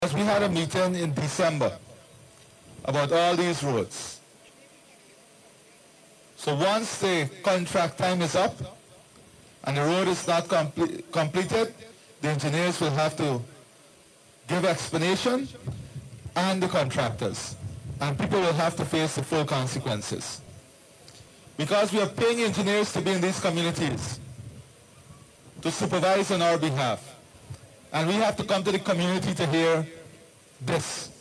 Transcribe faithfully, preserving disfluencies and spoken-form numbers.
Because we had a meeting in December about all these roads. So once the contract time is up and the road is not complete, completed, the engineers will have to give explanation and the contractors. And people will have to face the full consequences. Because we are paying engineers to be in these communities, to supervise on our behalf. And we have to come to the community to hear this.